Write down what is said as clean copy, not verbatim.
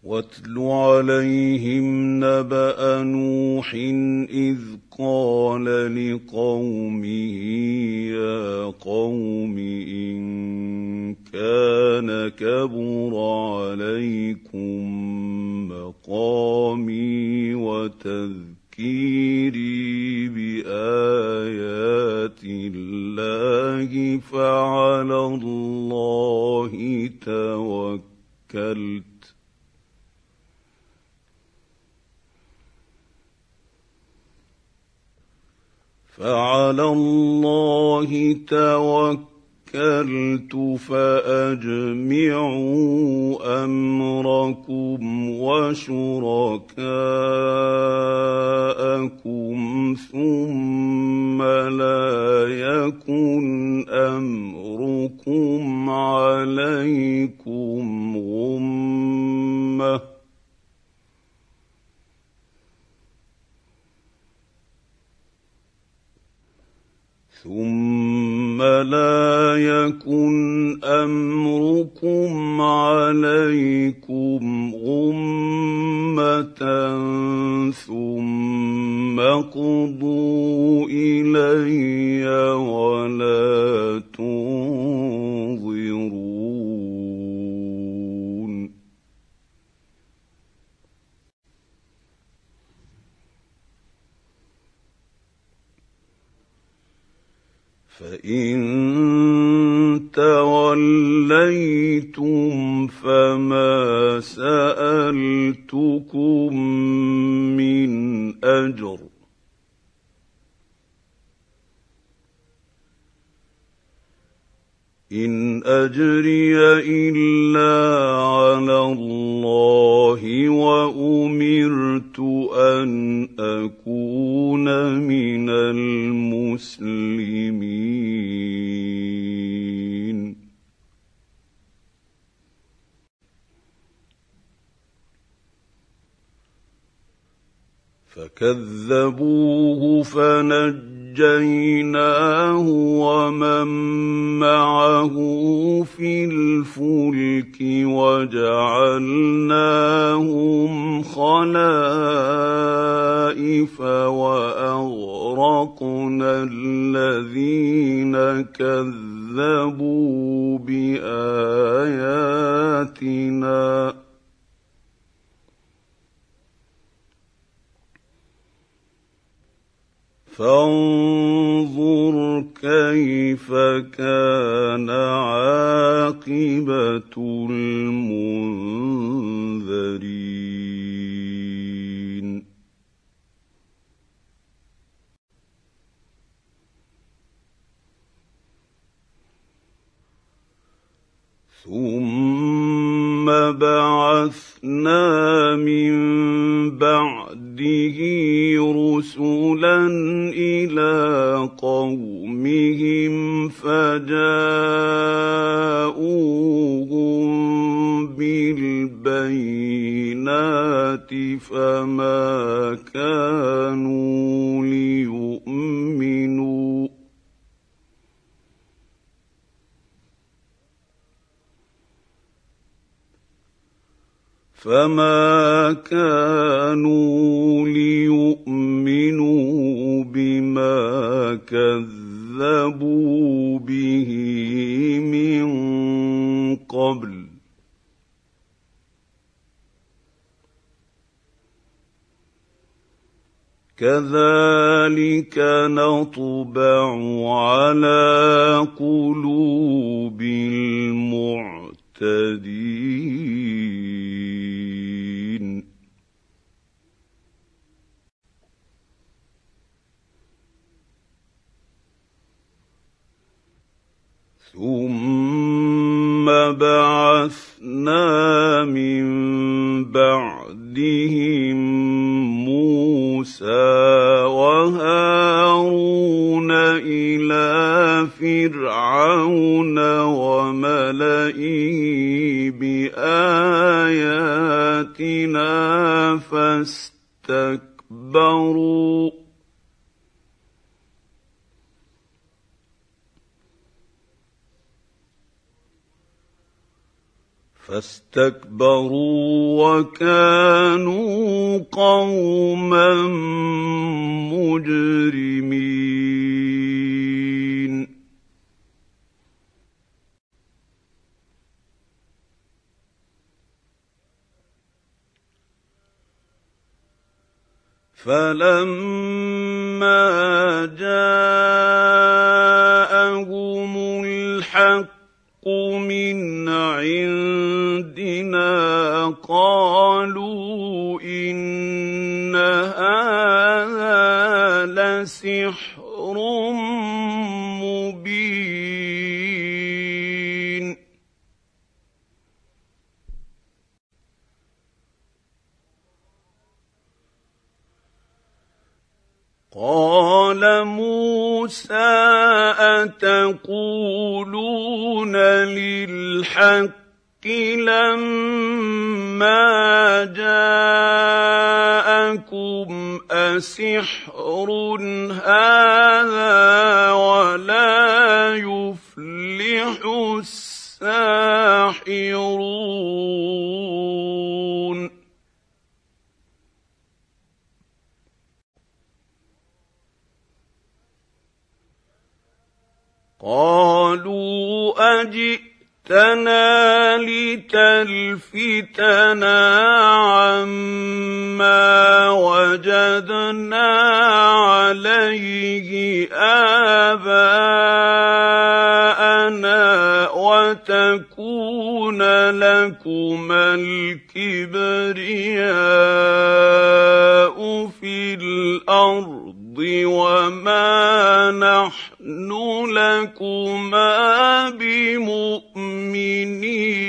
واتل عليهم نبأ نوح إذ قال لقومه يا قوم إن كان كبر عليكم مقامي وتذكيري بآيات الله فعلى الله توكلت فأجمعوا أمركم وشركاءكم ثم لا يكن أمركم عليكم غمة ثم اقضوا إلي ولا تنظرون فإن توليتم فما سألتكم من أجر إن أجري إلا على الله وأمرت أن أكون من المسلمين فكذبوه فنجيناه ومن معه في الفلك وجعلناهم خلائف وأغرقنا الذين كذبوا بآياتنا فانظر كيف كان عاقبة المنذرين ثم بعثنا من بعده رسلا إلى قومهم فجاءوهم بالبينات فما كانوا ليؤمنوا بما كذبوا به من قبل كذلك نطبع على قلوب المعتدين ثم بعثنا من بعدهم موسى وهارون إلى فرعون وملئه بآياتنا فاستكبروا وكانوا قوما مجرمين. فلما جاءهم الحق من عندنا قالوا إن هذا لسحر مبين. قال موسى أتقولون للحق لما جاءكم أسحر هذا ولا يفلح الساحرون. قالوا أجئتنا لتلفتنا عما وجدنا عليه آباءنا وتكون لكما الكبرياء في الأرض وما نحن لكما بمؤمنين.